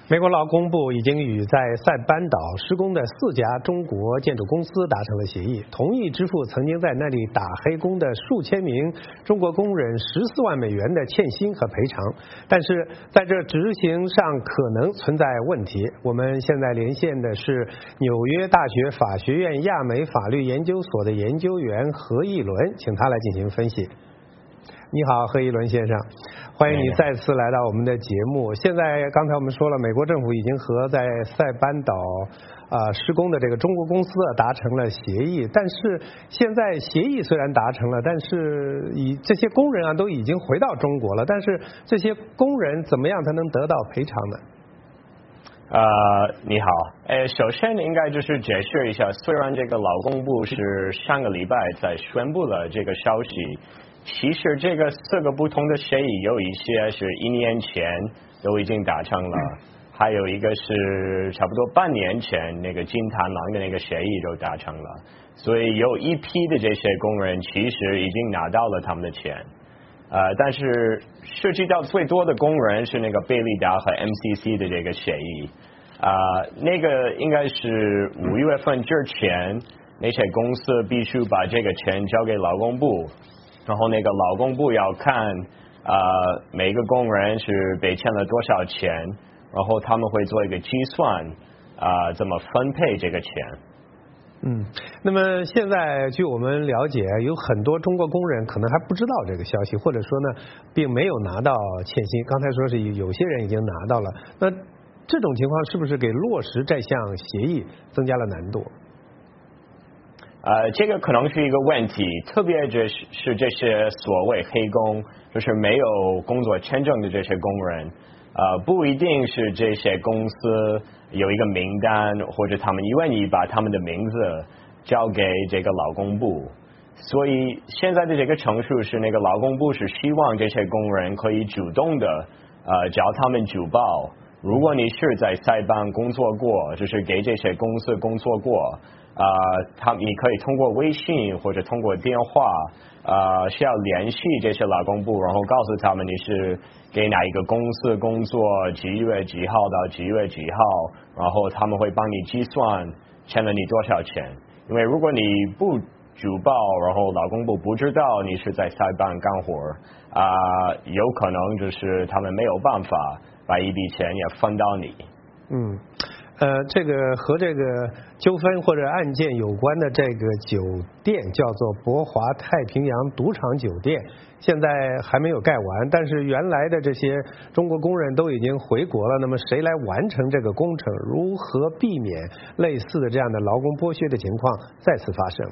美国劳工部已经与在塞班岛施工的4家中国建筑公司达成了协议，同意支付曾经在那里打黑工的数千名中国工人14万美元的欠薪和赔偿。但是在这执行上可能存在问题。我们现在连线的是纽约大学法学院亚美法律研究所的研究员何义伦，请他来进行分析。你好，何义伦先生，欢迎你再次来到我们的节目。现在刚才我们说了，美国政府已经和在塞班岛施工的这个中国公司达成了协议，但是现在协议虽然达成了，但是这些工人都已经回到中国了，但是这些工人怎么样才能得到赔偿呢？ 你好，首先应该就是解释一下，虽然这个劳工部是上个礼拜才宣布了这个消息，其实这个4个不同的协议有一些是1年前都已经达成了，还有一个是差不多半年前那个金螳螂的那个协议都达成了，所以有一批的这些工人其实已经拿到了他们的钱。但是涉及到最多的工人是那个贝利达和 MCC 的这个协议，那个应该是5月份之前，那些公司必须把这个钱交给劳工部，然后那个劳工部要看每个工人是被欠了多少钱，然后他们会做一个计算，怎么分配这个钱。 那么现在据我们了解，有很多中国工人可能还不知道这个消息，或者说呢，并没有拿到欠薪。刚才说是有些人已经拿到了，那这种情况是不是给落实这项协议增加了难度？ 这个可能是一个问题，特别是这些所谓黑工，就是没有工作签证的这些工人，不一定是这些公司有一个名单，或者他们愿意把他们的名字交给这个劳工部，所以现在的这个程序是那个劳工部是希望这些工人可以主动的找他们举报，如果你是在塞班工作过，就是给这些公司工作过，你可以通过微信或者通过电话需要联系这些劳工部，然后告诉他们你是给哪一个公司工作，几月几号到几月几号，然后他们会帮你计算欠了你多少钱。因为如果你不举报，然后劳工部不知道你是在塞班干活，有可能就是他们没有办法把一笔钱也分到你。 这个和这个纠纷或者案件有关的这个酒店叫做博华太平洋赌场酒店，现在还没有盖完，但是原来的这些中国工人都已经回国了，那么谁来完成这个工程？如何避免类似的这样的劳工剥削的情况再次发生？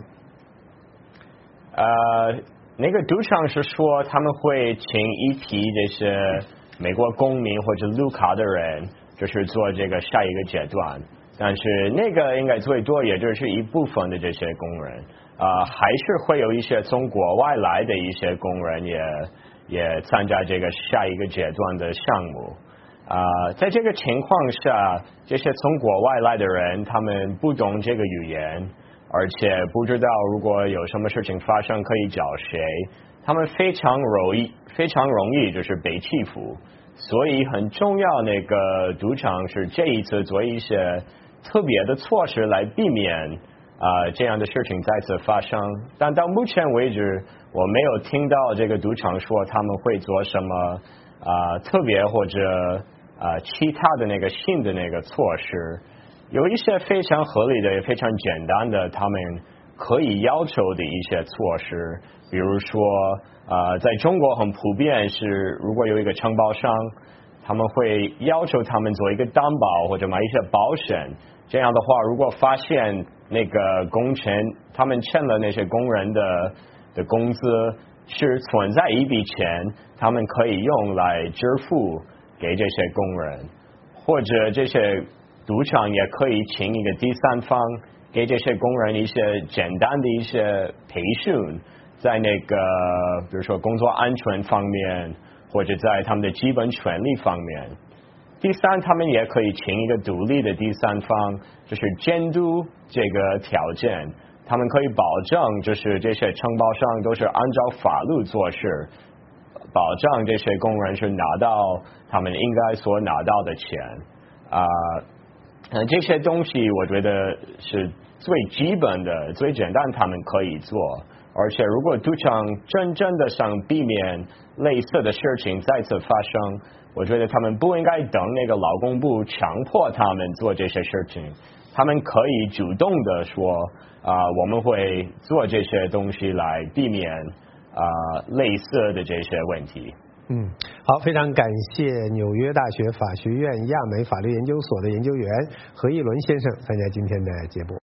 那个赌场是说他们会请一批这些美国公民或者绿卡的人，就是做这个下一个阶段，但是那个应该最多也就是一部分的这些工人，还是会有一些从国外来的一些工人也参加这个下一个阶段的项目。在这个情况下，这些从国外来的人，他们不懂这个语言，而且不知道如果有什么事情发生可以找谁，他们非常容易就是被欺负。所以很重要，那个赌场是这一次做一些特别的措施来避免这样的事情再次发生。但到目前为止，我没有听到这个赌场说他们会做什么特别或者其他的那个新的那个措施。有一些非常合理的也非常简单的他们可以要求的一些措施，比如说在中国很普遍是，如果有一个承包商，他们会要求他们做一个担保或者买一些保险，这样的话如果发现那个工程他们欠了那些工人的工资是存在一笔钱，他们可以用来支付给这些工人，或者这些赌场也可以请一个第三方给这些工人一些简单的一些培训，在那个比如说工作安全方面，或者在他们的基本权利方面。第三，他们也可以请一个独立的第三方，就是监督这个条件，他们可以保证就是这些承包商都是按照法律做事，保障这些工人是拿到他们应该所拿到的钱。 这些东西我觉得是最基本的、最简单，他们可以做。而且如果赌场真的想避免类似的事情再次发生，我觉得他们不应该等那个劳工部强迫他们做这些事情，他们可以主动的说我们会做这些东西来避免类似的这些问题。 好，非常感谢纽约大学法学院亚美法律研究所的研究员何一伦先生参加今天的节目。